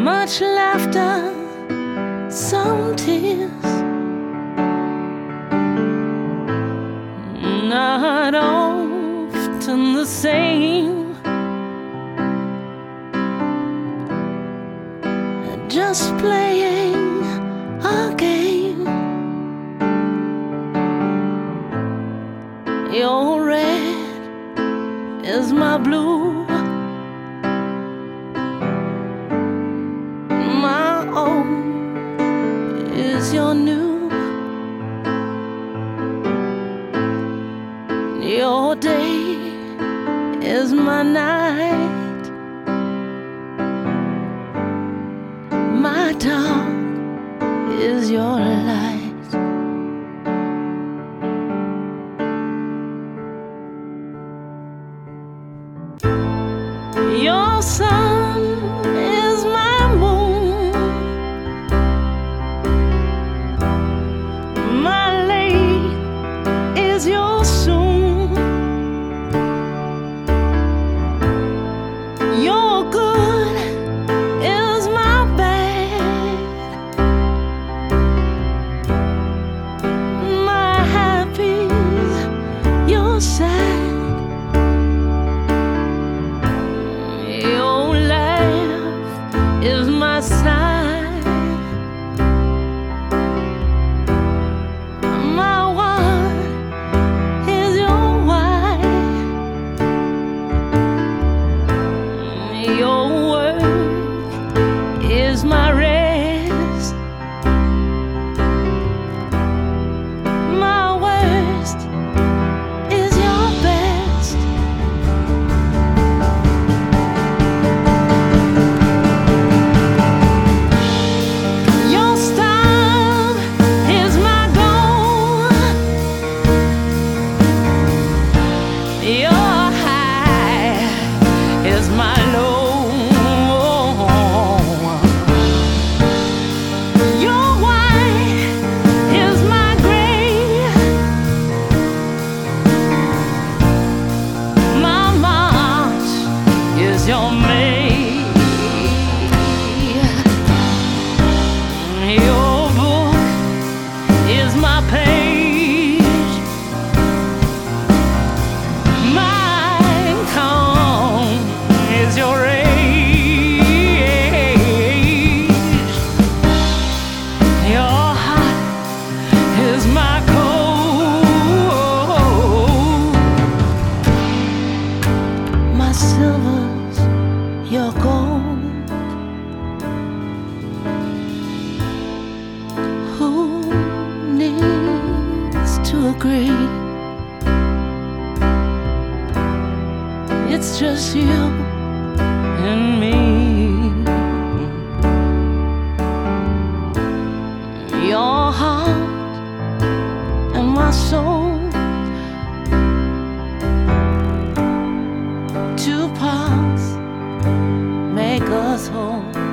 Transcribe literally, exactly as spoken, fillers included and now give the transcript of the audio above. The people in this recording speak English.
much laughter, some tears, not often the same. Just playing a game. Your red is my blue, my old is your new. Your day is my night, my dark is your light. Your sun is my moon, my late is your soon. Your good is my bad, my happy's your sad. Your laugh is my sigh, my what is your why. Your work is my rest, my worst is your best. Your style is my goal, your high is my low. Your white is my gray, my March is your May. Your book is my page, my calm is your age. Your hot is my cold, my silver's your gold. Who needs to agree? It's just you and me. Your heart and my soul, two paths make us whole.